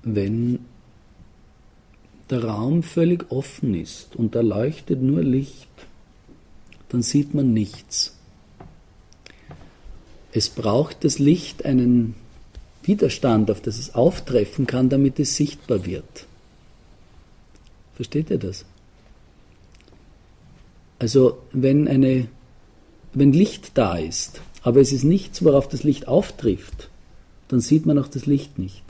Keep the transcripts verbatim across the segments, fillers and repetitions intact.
wenn der Raum völlig offen ist und da leuchtet nur Licht, dann sieht man nichts. Es braucht das Licht einen Widerstand, auf das es auftreffen kann, damit es sichtbar wird. Versteht ihr das? Also wenn, eine, wenn Licht da ist, aber es ist nichts, worauf das Licht auftrifft, dann sieht man auch das Licht nicht.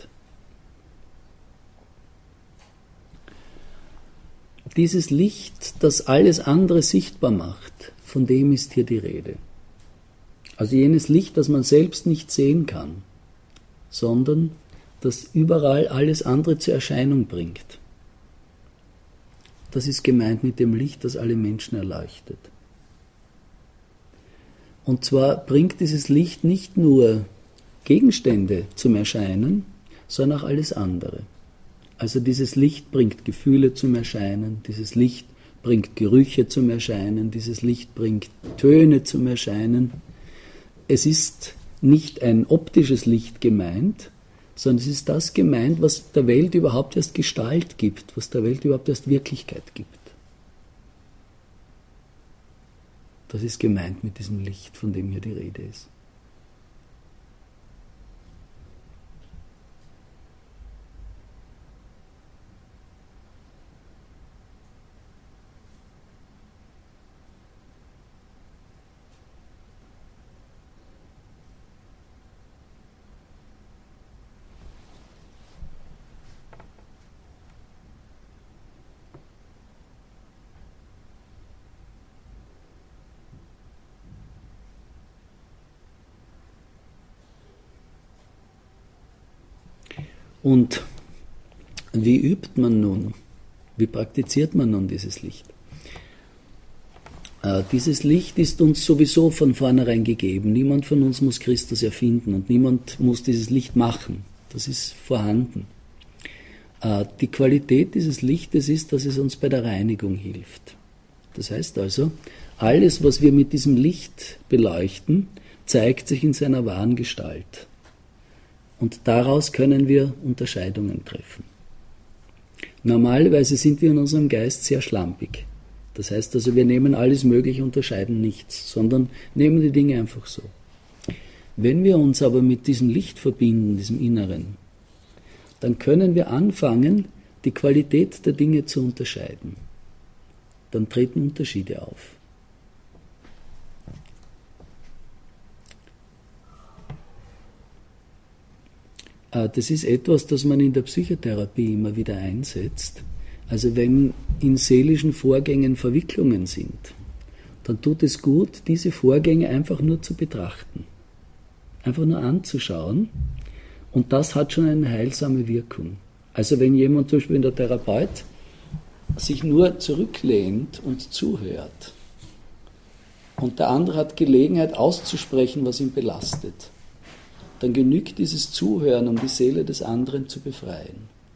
Dieses Licht, das alles andere sichtbar macht, von dem ist hier die Rede. Also jenes Licht, das man selbst nicht sehen kann, sondern das überall alles andere zur Erscheinung bringt. Das ist gemeint mit dem Licht, das alle Menschen erleuchtet. Und zwar bringt dieses Licht nicht nur Gegenstände zum Erscheinen, sondern auch alles andere. Also dieses Licht bringt Gefühle zum Erscheinen, dieses Licht bringt Gerüche zum Erscheinen, dieses Licht bringt Töne zum Erscheinen. Es ist nicht ein optisches Licht gemeint, sondern es ist das gemeint, was der Welt überhaupt erst Gestalt gibt, was der Welt überhaupt erst Wirklichkeit gibt. Das ist gemeint mit diesem Licht, von dem hier die Rede ist. Und wie übt man nun, wie praktiziert man nun dieses Licht? Äh, dieses Licht ist uns sowieso von vornherein gegeben. Niemand von uns muss Christus erfinden und niemand muss dieses Licht machen. Das ist vorhanden. Äh, die Qualität dieses Lichtes ist, dass es uns bei der Reinigung hilft. Das heißt also, alles, was wir mit diesem Licht beleuchten, zeigt sich in seiner wahren Gestalt. Und daraus können wir Unterscheidungen treffen. Normalerweise sind wir in unserem Geist sehr schlampig. Das heißt also, wir nehmen alles Mögliche, unterscheiden nichts, sondern nehmen die Dinge einfach so. Wenn wir uns aber mit diesem Licht verbinden, diesem Inneren, dann können wir anfangen, die Qualität der Dinge zu unterscheiden. Dann treten Unterschiede auf. Das ist etwas, das man in der Psychotherapie immer wieder einsetzt. Also wenn in seelischen Vorgängen Verwicklungen sind, dann tut es gut, diese Vorgänge einfach nur zu betrachten. Einfach nur anzuschauen. Und das hat schon eine heilsame Wirkung. Also wenn jemand, zum Beispiel in der Therapeut, sich nur zurücklehnt und zuhört und der andere hat Gelegenheit auszusprechen, was ihn belastet, dann genügt dieses Zuhören, um die Seele des anderen zu befreien.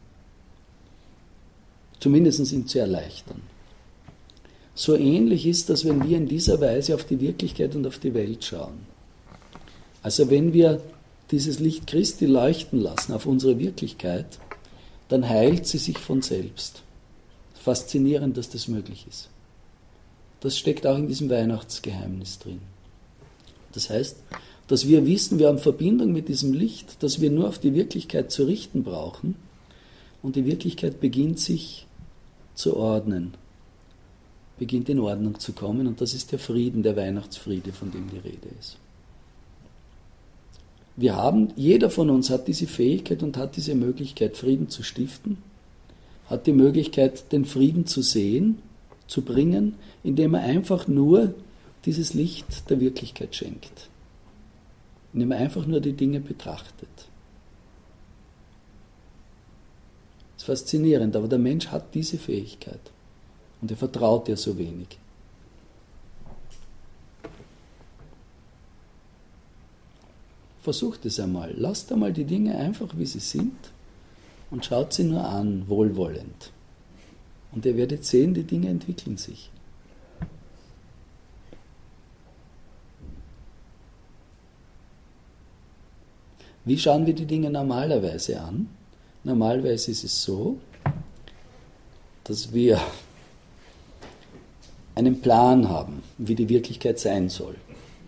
Zumindest ihn zu erleichtern. So ähnlich ist das, wenn wir in dieser Weise auf die Wirklichkeit und auf die Welt schauen. Also wenn wir dieses Licht Christi leuchten lassen auf unsere Wirklichkeit, dann heilt sie sich von selbst. Faszinierend, dass das möglich ist. Das steckt auch in diesem Weihnachtsgeheimnis drin. Das heißt, dass wir wissen, wir haben Verbindung mit diesem Licht, dass wir nur auf die Wirklichkeit zu richten brauchen und die Wirklichkeit beginnt sich zu ordnen, beginnt in Ordnung zu kommen und das ist der Frieden, der Weihnachtsfriede, von dem die Rede ist. Wir haben, jeder von uns hat diese Fähigkeit und hat diese Möglichkeit, Frieden zu stiften, hat die Möglichkeit, den Frieden zu sehen, zu bringen, indem er einfach nur dieses Licht der Wirklichkeit schenkt. Indem er einfach nur die Dinge betrachtet. Das ist faszinierend, aber der Mensch hat diese Fähigkeit und er vertraut ihr so wenig. Versucht es einmal, lasst einmal die Dinge einfach, wie sie sind und schaut sie nur an, wohlwollend. Und ihr werdet sehen, die Dinge entwickeln sich. Wie schauen wir die Dinge normalerweise an? Normalerweise ist es so, dass wir einen Plan haben, wie die Wirklichkeit sein soll.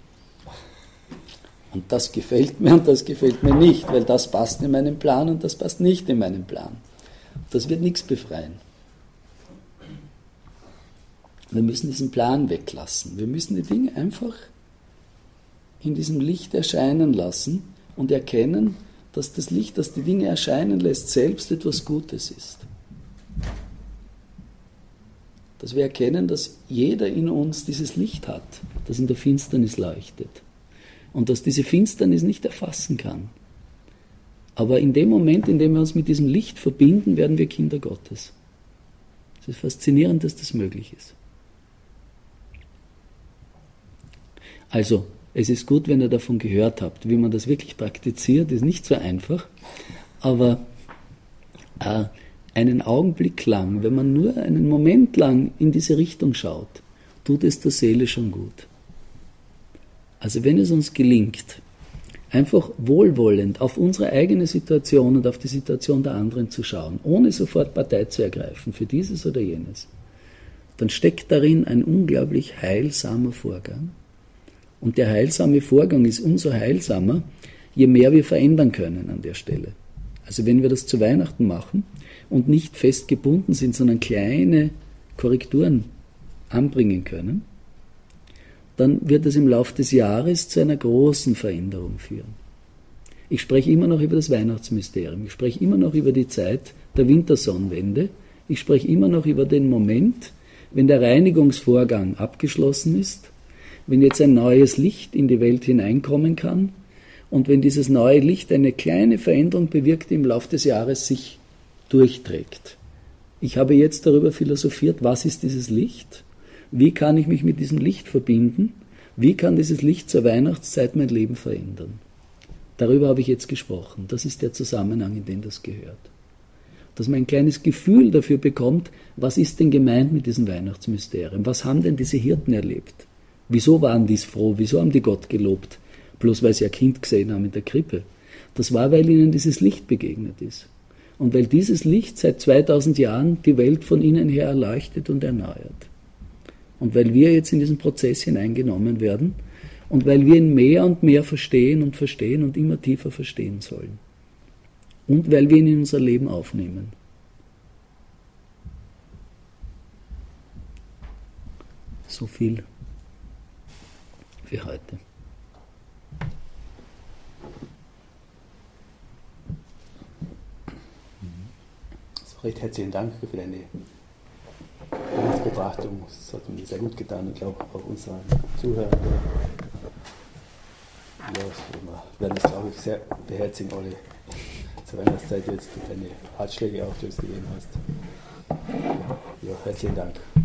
Und das gefällt mir und das gefällt mir nicht, weil das passt in meinen Plan und das passt nicht in meinen Plan. Das wird nichts befreien. Wir müssen diesen Plan weglassen. Wir müssen die Dinge einfach in diesem Licht erscheinen lassen und erkennen, dass das Licht, das die Dinge erscheinen lässt, selbst etwas Gutes ist. Dass wir erkennen, dass jeder in uns dieses Licht hat, das in der Finsternis leuchtet. Und dass diese Finsternis nicht erfassen kann. Aber in dem Moment, in dem wir uns mit diesem Licht verbinden, werden wir Kinder Gottes. Es ist faszinierend, dass das möglich ist. Also, es ist gut, wenn ihr davon gehört habt. Wie man das wirklich praktiziert, ist nicht so einfach. Aber äh, einen Augenblick lang, wenn man nur einen Moment lang in diese Richtung schaut, tut es der Seele schon gut. Also wenn es uns gelingt, einfach wohlwollend auf unsere eigene Situation und auf die Situation der anderen zu schauen, ohne sofort Partei zu ergreifen für dieses oder jenes, dann steckt darin ein unglaublich heilsamer Vorgang. Und der heilsame Vorgang ist umso heilsamer, je mehr wir verändern können an der Stelle. Also wenn wir das zu Weihnachten machen und nicht fest gebunden sind, sondern kleine Korrekturen anbringen können, dann wird es im Laufe des Jahres zu einer großen Veränderung führen. Ich spreche immer noch über das Weihnachtsmysterium, ich spreche immer noch über die Zeit der Wintersonnenwende, ich spreche immer noch über den Moment, wenn der Reinigungsvorgang abgeschlossen ist, wenn jetzt ein neues Licht in die Welt hineinkommen kann und wenn dieses neue Licht eine kleine Veränderung bewirkt, die im Laufe des Jahres sich durchträgt. Ich habe jetzt darüber philosophiert, was ist dieses Licht? Wie kann ich mich mit diesem Licht verbinden? Wie kann dieses Licht zur Weihnachtszeit mein Leben verändern? Darüber habe ich jetzt gesprochen. Das ist der Zusammenhang, in den das gehört. Dass man ein kleines Gefühl dafür bekommt, was ist denn gemeint mit diesem Weihnachtsmysterium? Was haben denn diese Hirten erlebt? Wieso waren die froh? Wieso haben die Gott gelobt? Bloß weil sie ein Kind gesehen haben in der Krippe. Das war, weil ihnen dieses Licht begegnet ist. Und weil dieses Licht seit zweitausend Jahren die Welt von innen her erleuchtet und erneuert. Und weil wir jetzt in diesen Prozess hineingenommen werden und weil wir ihn mehr und mehr verstehen und verstehen und immer tiefer verstehen sollen. Und weil wir ihn in unser Leben aufnehmen. So viel für heute. Also recht herzlichen Dank für deine Betrachtung. Das hat mir sehr gut getan und ich glaube auch unseren Zuhörern. Ja, wir werden das, glaube ich, sehr beherzigen, alle zur Weihnachtszeit jetzt deine Ratschläge auch, die du uns gegeben hast. Ja, herzlichen Dank.